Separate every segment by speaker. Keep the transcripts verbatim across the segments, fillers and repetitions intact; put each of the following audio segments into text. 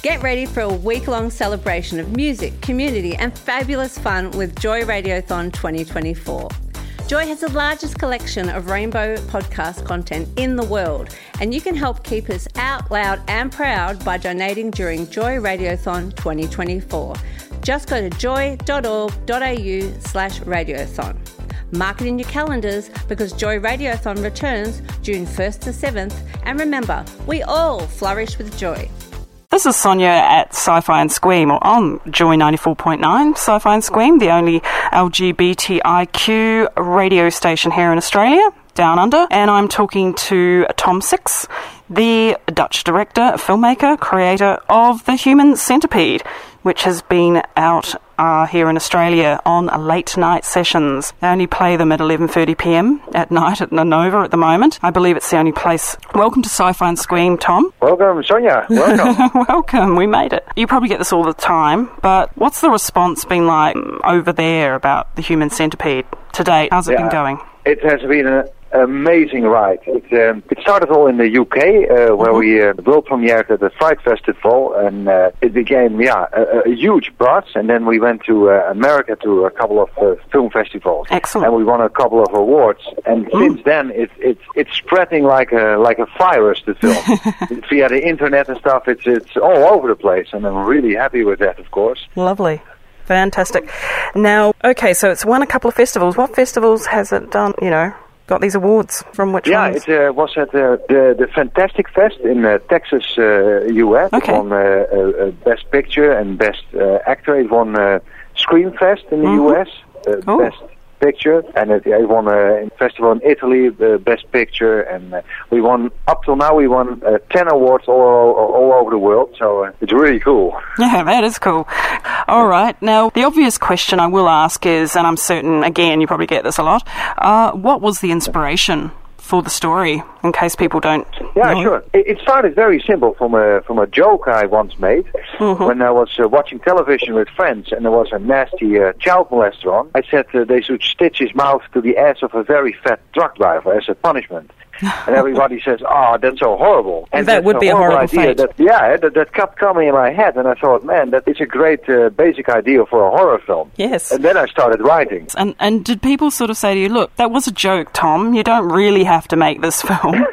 Speaker 1: Get ready for a week-long celebration of music, community and fabulous fun with Joy Radiothon twenty twenty-four. Joy has the largest collection of rainbow podcast content in the world, and you can help keep us out loud and proud by donating during Joy Radiothon twenty twenty-four. Just go to joy.org.au slash radiothon. Mark it in your calendars because Joy Radiothon returns June first to seventh, and remember, we all flourish with joy.
Speaker 2: This is Sonia at Sci-Fi and Squeam, or on Joy ninety-four point nine, Sci-Fi and Squeam, the only L G B T I Q radio station here in Australia, down under. And I'm talking to Tom Six, the Dutch director, filmmaker, creator of The Human Centipede, which has been out uh, here in Australia on late night sessions. They only play them at eleven thirty p m at night at Nova at the moment. I believe it's the only place. Welcome to Sci-Fi and Squeam, Tom.
Speaker 3: Welcome, Sonia. Welcome.
Speaker 2: Welcome. We made it. You probably get this all the time, but what's the response been like over there about The Human Centipede to date? How's it
Speaker 3: yeah,
Speaker 2: been going?
Speaker 3: It has been an amazing ride. It, um, it started all in the U K, uh, where mm-hmm. we uh, world premiered at the Fright Festival, and uh, it became, yeah, a, a huge buzz. And then we went to uh, America to a couple of uh, film festivals.
Speaker 2: Excellent.
Speaker 3: And we won a couple of awards. And mm. since then, it, it, it's spreading like a like a virus, the film. Via the internet and stuff, it's it's all over the place, and I'm really happy with that, of course.
Speaker 2: Lovely. Fantastic. Now, okay, so it's won a couple of festivals. What festivals has it done, you know, got these awards from? Which
Speaker 3: yeah,
Speaker 2: ones?
Speaker 3: it uh, was at uh, the the Fantastic Fest in uh, Texas, uh, U S.
Speaker 2: Okay.
Speaker 3: It won uh, uh, Best Picture and Best uh, Actor. It won uh, Scream Fest in the
Speaker 2: Mm-hmm.
Speaker 3: U S. Uh,
Speaker 2: oh.
Speaker 3: Best Picture, and it, it won a festival in Italy, the Best Picture, and uh, we won, up till now, we won uh, ten awards all, all, all over the world, so uh, it's really cool.
Speaker 2: Yeah, that is cool. All right, now, the obvious question I will ask is, and I'm certain, again, you probably get this a lot, uh, what was the inspiration for the story, in case people don't
Speaker 3: Yeah,
Speaker 2: know?
Speaker 3: sure. It, it started very simple from a from a joke I once made
Speaker 2: Mm-hmm.
Speaker 3: when I was uh, watching television with friends, and there was a nasty uh, child molester on. I said uh, they should stitch his mouth to the ass of a very fat truck driver as a punishment. And everybody says, "Oh, that's so horrible." And
Speaker 2: that would
Speaker 3: a
Speaker 2: be a horrible
Speaker 3: idea
Speaker 2: fate.
Speaker 3: That, yeah, that, that kept coming in my head, and I thought, man, that is a great uh, basic idea for a horror film.
Speaker 2: Yes.
Speaker 3: And then I started writing.
Speaker 2: And and did people sort of say to you, look, that was a joke, Tom, you don't really have to make this film?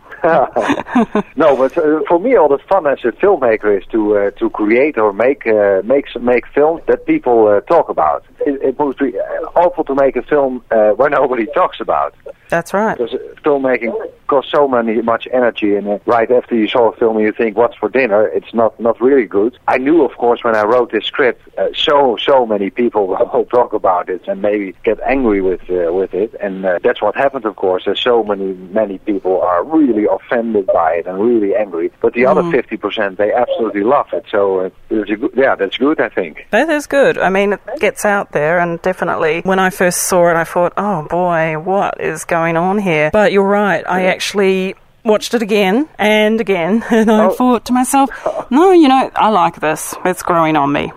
Speaker 3: No, but uh, for me, all the fun as a filmmaker is to uh, to create or make uh, make make films that people uh, talk about. It, it would be awful to make a film uh, where nobody talks about.
Speaker 2: That's right.
Speaker 3: Because filmmaking costs so many much energy, and uh, right after you saw a film and you think, "What's for dinner?" It's not not really good. I knew, of course, when I wrote this script, uh, so so many people will talk about it and maybe get angry with uh, with it, and uh, that's what happened. Of course, uh, so many many people are really offended by it and really angry. But the mm. other fifty percent, they absolutely love it. So uh, it's a good, yeah, that's good, I think.
Speaker 2: That is good. I mean, it gets out there, and definitely when I first saw it, I thought, oh boy, what is going on here? But you're right, I actually watched it again and again, and I
Speaker 3: oh.
Speaker 2: thought to myself, no, you know, I like this. It's growing on me.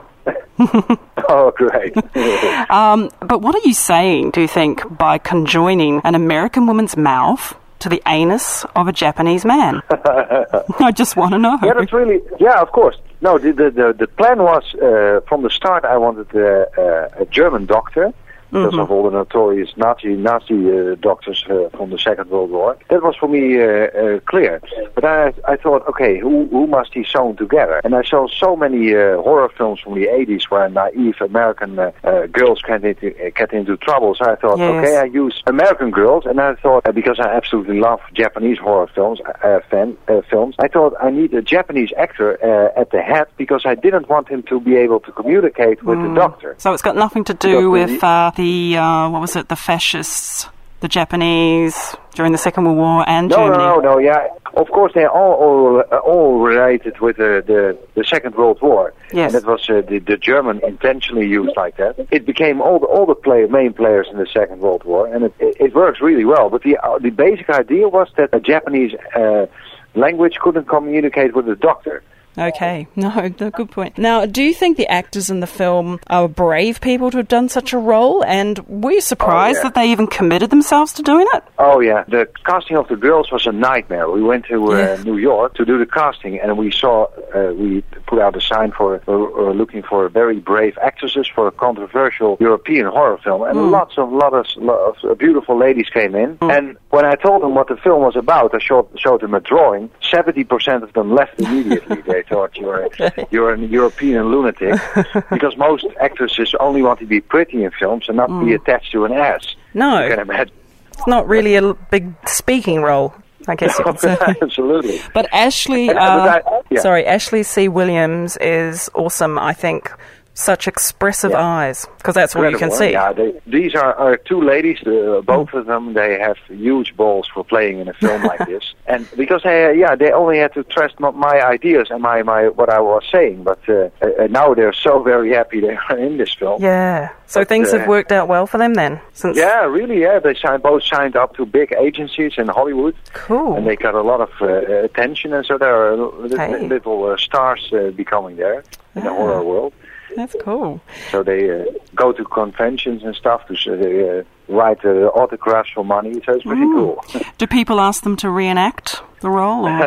Speaker 3: Oh, great.
Speaker 2: um, but what are you saying, do you think, by conjoining an American woman's mouth to the anus of a Japanese man? I just want to know.
Speaker 3: Yeah, that's really, yeah, of course. No, the the, the, the plan was, uh, from the start, I wanted uh, uh, a German doctor, because
Speaker 2: mm-hmm.
Speaker 3: of all the notorious Nazi Nazi uh, doctors uh, from the Second World War. That was for me uh, uh, clear. But I I thought, okay, who who must he sewn together? And I saw so many uh, horror films from the eighties where naive American uh, uh, girls get into, uh, get into trouble. So I thought,
Speaker 2: yes.
Speaker 3: okay, I use American girls. And I thought, uh, because I absolutely love Japanese horror films, uh, fan, uh, films, I thought I need a Japanese actor uh, at the head, because I didn't want him to be able to communicate with
Speaker 2: mm.
Speaker 3: the doctor.
Speaker 2: So it's got nothing to do with... Uh, The, uh, what was it, the fascists, the Japanese during the Second World War and
Speaker 3: no,
Speaker 2: Germany?
Speaker 3: No, no, no, yeah. Of course, they're all all, uh, all related with uh, the, the Second World War.
Speaker 2: Yes.
Speaker 3: And that was uh, the, the German intentionally used like that. It became all the, all the play, main players in the Second World War, and it, it, it works really well. But the, uh, the basic idea was that a Japanese uh, language couldn't communicate with the doctor.
Speaker 2: Okay, no, no, good point. Now, do you think the actors in the film are brave people to have done such a role? And were you surprised
Speaker 3: oh, yeah.
Speaker 2: that they even committed themselves to doing it?
Speaker 3: Oh, yeah. The casting of the girls was a nightmare. We went to uh,
Speaker 2: Yeah.
Speaker 3: New York to do the casting, and we saw, uh, we put out a sign for uh, uh, looking for very brave actresses for a controversial European horror film. And
Speaker 2: Mm.
Speaker 3: lots of, lot of, lot of beautiful ladies came in.
Speaker 2: Mm.
Speaker 3: And when I told them what the film was about, I showed, showed them a drawing. seventy percent of them left immediately. They thought you're a, you're a European lunatic, because most actresses only want to be pretty in films and not
Speaker 2: Mm.
Speaker 3: be attached to an ass.
Speaker 2: No,
Speaker 3: You can imagine.
Speaker 2: it's not really a l- big speaking role, I guess you could say.
Speaker 3: Absolutely.
Speaker 2: But Ashley,
Speaker 3: And, uh,
Speaker 2: uh,
Speaker 3: but I- yeah.
Speaker 2: sorry, Ashley C. Williams is awesome, I think. Such expressive
Speaker 3: Yeah.
Speaker 2: eyes, because that's all you can
Speaker 3: Incredible,
Speaker 2: see.
Speaker 3: Yeah, they, these are, are two ladies, uh, both of them, they have huge balls for playing in a film like this. And because they, uh, yeah, they only had to trust my, my ideas and my, my what I was saying, but uh, uh, now they're so very happy they are in this film.
Speaker 2: Yeah. So
Speaker 3: But,
Speaker 2: things
Speaker 3: uh,
Speaker 2: have worked out well for them then? Since
Speaker 3: Yeah, really, yeah. They signed, both signed up to big agencies in Hollywood,
Speaker 2: Cool.
Speaker 3: and they got a lot of uh, attention, and so there are li-
Speaker 2: Hey.
Speaker 3: little uh, stars uh, becoming there in the
Speaker 2: Ah.
Speaker 3: horror world.
Speaker 2: That's cool.
Speaker 3: So they uh, go to conventions and stuff to uh, write uh, autographs for money. So it's pretty
Speaker 2: Mm.
Speaker 3: cool.
Speaker 2: Do people ask them to reenact the role, or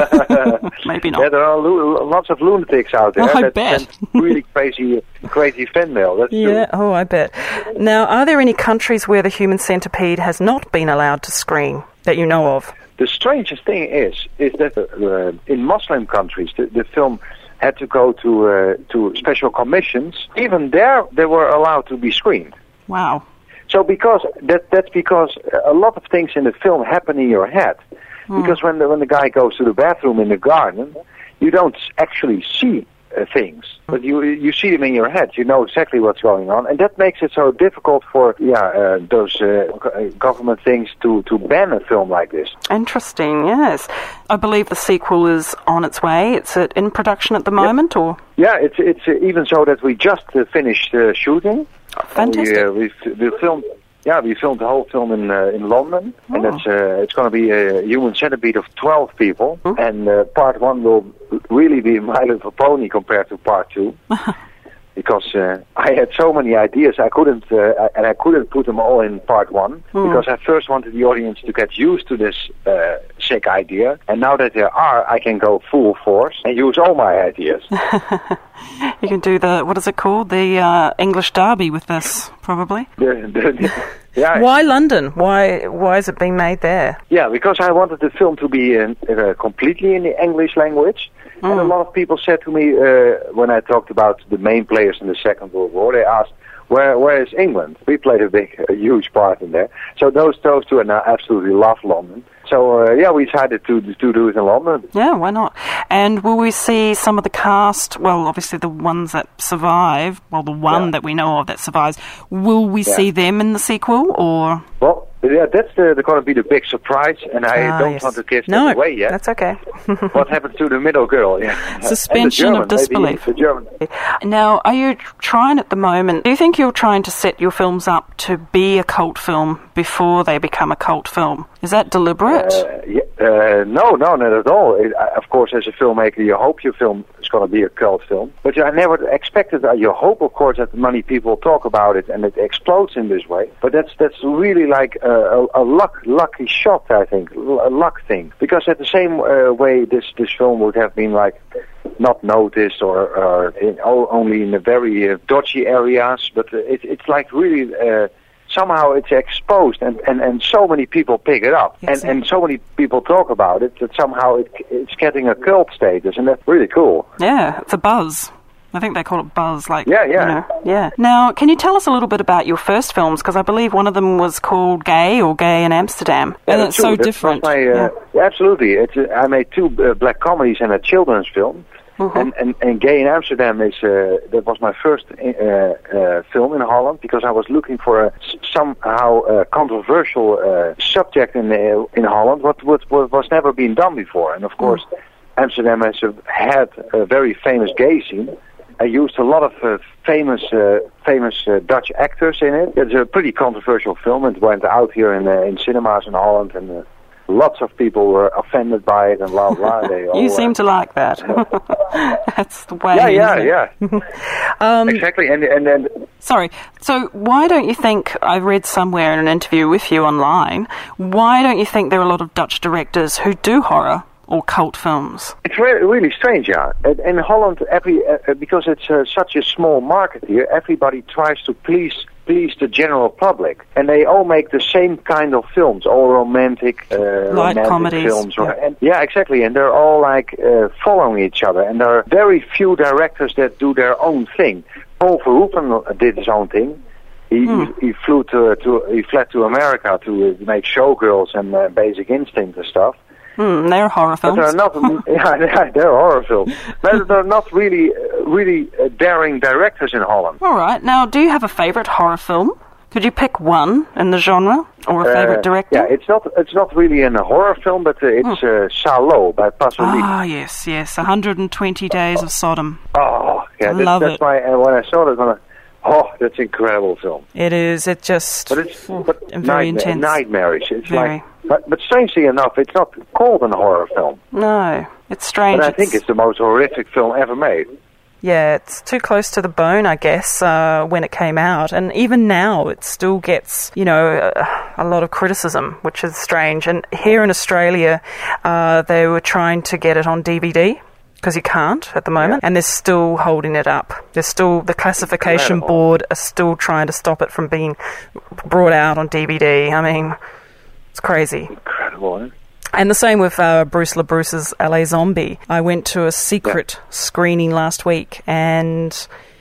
Speaker 2: maybe
Speaker 3: Yeah,
Speaker 2: not?
Speaker 3: there are lo- lots of lunatics out there.
Speaker 2: Oh, I
Speaker 3: that
Speaker 2: bet.
Speaker 3: send really crazy, crazy fan mail. That's
Speaker 2: Yeah.
Speaker 3: true.
Speaker 2: Oh, I bet. Now, are there any countries where the human centipede has not been allowed to screen that you know of?
Speaker 3: The strangest thing is, is that uh, in Muslim countries, the, the film had to go to uh, to special commissions. Even there, they were allowed to be screened.
Speaker 2: Wow.
Speaker 3: So because that that's because a lot of things in the film happen in your head.
Speaker 2: Hmm.
Speaker 3: Because when the when the guy goes to the bathroom in the garden, you don't actually see uh, things, but you you see them in your head. You know exactly what's going on, and that makes it so difficult for yeah uh, those uh, go- government things to to ban a film like this.
Speaker 2: Interesting, yes. I believe the sequel is on its way. It's uh, in production at the moment, or?
Speaker 3: Yeah, it's it's uh, even so that we just uh, finished uh, shooting.
Speaker 2: Fantastic.
Speaker 3: We, uh, we we filmed. Yeah, we filmed the whole film in uh, in London,
Speaker 2: Oh.
Speaker 3: and it's uh, it's going to be a human centipede of twelve people,
Speaker 2: Hmm.
Speaker 3: and uh, part one will really be My Little Pony compared to part two, because uh, I had so many ideas I couldn't uh, and I couldn't put them all in part one
Speaker 2: Hmm.
Speaker 3: because I first wanted the audience to get used to this uh, sick idea, and now that there are, I can go full force and use all my ideas.
Speaker 2: You can do the, what is it called? The uh, English Derby with this, probably.
Speaker 3: the, the, yeah,
Speaker 2: Why London? Why Why is it being made there?
Speaker 3: Yeah, because I wanted the film to be in, uh, completely in the English language. And a
Speaker 2: Mm.
Speaker 3: lot of people said to me, uh, when I talked about the main players in the Second World War, they asked, where where is England? We played a big, a huge part in there. So those those two, and I absolutely love London. So, uh, yeah, we decided to to do it in London.
Speaker 2: Yeah, why not? And will we see some of the cast, well, obviously the ones that survive, well, the one
Speaker 3: Yeah.
Speaker 2: that we know of that survives, will we
Speaker 3: Yeah.
Speaker 2: see them in the sequel, or?
Speaker 3: Well, yeah, that's the, the going to be the big surprise, and I
Speaker 2: Ah,
Speaker 3: don't
Speaker 2: yes.
Speaker 3: want to give
Speaker 2: no,
Speaker 3: that away yet.
Speaker 2: that's okay.
Speaker 3: What happens to the middle girl? Yeah,
Speaker 2: Suspension
Speaker 3: And the
Speaker 2: of
Speaker 3: German, maybe
Speaker 2: disbelief.
Speaker 3: The German.
Speaker 2: Now, are you trying at the moment, do you think you're trying to set your films up to be a cult film before they become a cult film? Is that deliberate?
Speaker 3: Uh, yeah, uh, no, no, not at all. It, I, of course, as a filmmaker, you hope your film is going to be a cult film. But I never expected, uh, you hope, of course, that many people talk about it and it explodes in this way. But that's that's really like a, a, a luck, lucky shot, I think, a luck thing. Because at the same uh, way, this, this film would have been like not noticed or, or in, oh, only in the very uh, dodgy areas. But uh, it, it's like really... Uh, somehow it's exposed and, and, and so many people pick it up
Speaker 2: Yes,
Speaker 3: and, and so many people talk about it that somehow it, it's getting a cult status, and that's really cool.
Speaker 2: Yeah, it's a buzz. I think they call it buzz, like,
Speaker 3: Yeah, yeah.
Speaker 2: you know, yeah. Now, can you tell us a little bit about your first films? Because I believe one of them was called Gay or Gay in Amsterdam.
Speaker 3: Yeah,
Speaker 2: and
Speaker 3: that's
Speaker 2: it's
Speaker 3: true.
Speaker 2: so
Speaker 3: That was
Speaker 2: different.
Speaker 3: my, uh, Absolutely. It's, uh, I made two uh, black comedies and a children's film.
Speaker 2: Mhm.
Speaker 3: And, and, and Gay in Amsterdam is uh, that was my first uh, uh, film in Holland, because I was looking for a s- somehow uh, controversial uh, subject in uh, in Holland, what, what what was never been done before. And of course, Amsterdam has a, had a very famous gay scene. I used a lot of uh, famous uh, famous uh, Dutch actors in it. It's a pretty controversial film. It went out here in uh, in cinemas in Holland, and uh, lots of people were offended by it and blah, blah. They all,
Speaker 2: you seem
Speaker 3: uh,
Speaker 2: to like that. That's the way.
Speaker 3: Yeah, yeah,
Speaker 2: yeah.
Speaker 3: um, exactly. And, and then...
Speaker 2: Sorry. So why don't you think, I read somewhere in an interview with you online, why don't you think there are a lot of Dutch directors who do horror or cult films?
Speaker 3: It's really, really strange, yeah. In Holland, every uh, because it's uh, such a small market here, everybody tries to please please the general public, and they all make the same kind of films, all romantic, uh,
Speaker 2: light
Speaker 3: romantic
Speaker 2: comedies.
Speaker 3: films.
Speaker 2: Yeah.
Speaker 3: And, yeah, exactly, and they're all like uh, following each other, and there are very few directors that do their own thing. Paul Verhoeven did his own thing. He, hmm. he, he flew to, to he fled to America to uh, make Showgirls and uh, Basic Instinct and stuff.
Speaker 2: Hmm, they're horror films.
Speaker 3: But they're not. yeah, they're horror films. But they're not really, uh, really uh, daring directors in Holland.
Speaker 2: All right. Now, do you have a favourite horror film? Could you pick one in the genre or a favourite
Speaker 3: uh,
Speaker 2: director?
Speaker 3: Yeah, it's not. It's not really in a horror film, but uh, it's hmm. uh, Salo by Pasolini.
Speaker 2: Ah, yes, yes. one hundred twenty Days of Sodom.
Speaker 3: Oh, yeah.
Speaker 2: I
Speaker 3: That,
Speaker 2: love
Speaker 3: that's
Speaker 2: it.
Speaker 3: why uh, when I saw it, I oh, that's an incredible film.
Speaker 2: It is. It just.
Speaker 3: But it's
Speaker 2: oh,
Speaker 3: but
Speaker 2: very
Speaker 3: nightmare,
Speaker 2: intense.
Speaker 3: nightmarish. It's
Speaker 2: very.
Speaker 3: like. But, but strangely enough, it's not called a horror film.
Speaker 2: No, it's strange.
Speaker 3: But I
Speaker 2: it's,
Speaker 3: think it's the most horrific film ever made.
Speaker 2: Yeah, it's too close to the bone, I guess, uh, when it came out. And even now, it still gets, you know, a, a lot of criticism, which is strange. And here in Australia, uh, they were trying to get it on D V D, because you can't at the moment, yeah. and they're still holding it up. They're still, the classification
Speaker 3: Incredible.
Speaker 2: board are still trying to stop it from being brought out on D V D. I mean... It's crazy.
Speaker 3: Incredible, eh?
Speaker 2: And the same with uh, Bruce LaBruce's L A Zombie. I went to a secret yeah. screening last week, and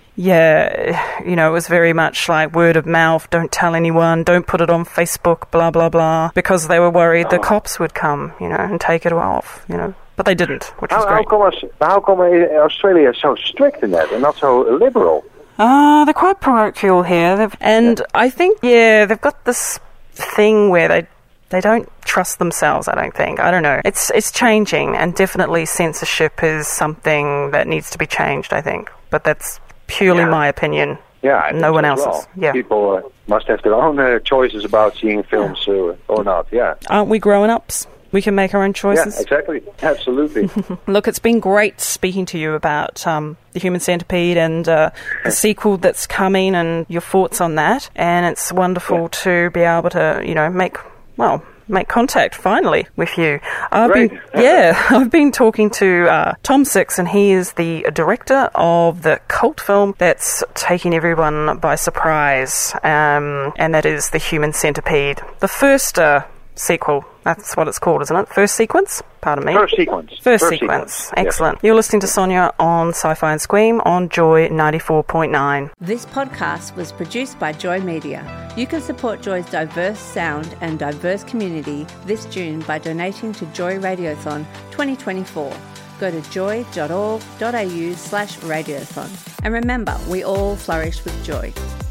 Speaker 2: yeah, you know, it was very much like word of mouth, don't tell anyone, don't put it on Facebook, blah, blah, blah, because they were worried oh. the cops would come, you know, and take it off, you know. But they didn't, which
Speaker 3: how,
Speaker 2: was great.
Speaker 3: How come, how come Australia is so strict in that and not so liberal?
Speaker 2: Ah, uh, they're quite parochial here. They've, and yeah. I think, yeah, they've got this thing where they They don't trust themselves, I don't think. I don't know. It's it's changing, and definitely censorship is something that needs to be changed, I think. But that's purely yeah. my opinion.
Speaker 3: Yeah, I
Speaker 2: no one else's.
Speaker 3: Well.
Speaker 2: Yeah.
Speaker 3: People uh, must have their own uh, choices about seeing films uh, or not, yeah.
Speaker 2: Aren't we grown-ups? We can make our own choices.
Speaker 3: Yeah, exactly. Absolutely.
Speaker 2: Look, it's been great speaking to you about um, The Human Centipede and uh, the sequel that's coming and your thoughts on that. And it's wonderful yeah. to be able to, you know, make... well, make contact finally with you. I've
Speaker 3: Great.
Speaker 2: been, yeah, I've been talking to uh, Tom Six, and he is the director of the cult film that's taking everyone by surprise, um, and that is The Human Centipede. The first uh, sequel, that's what it's called, isn't it? First sequence? Pardon me.
Speaker 3: First sequence.
Speaker 2: First,
Speaker 3: First
Speaker 2: sequence.
Speaker 3: sequence.
Speaker 2: Excellent.
Speaker 3: Yes.
Speaker 2: You're listening to Sonia on Sci-Fi and Squeam on Joy ninety-four point nine.
Speaker 1: This podcast was produced by Joy Media. You can support Joy's diverse sound and diverse community this June by donating to Joy Radiothon twenty twenty-four. Go to joy.org.au slash radiothon. And remember, we all flourish with joy.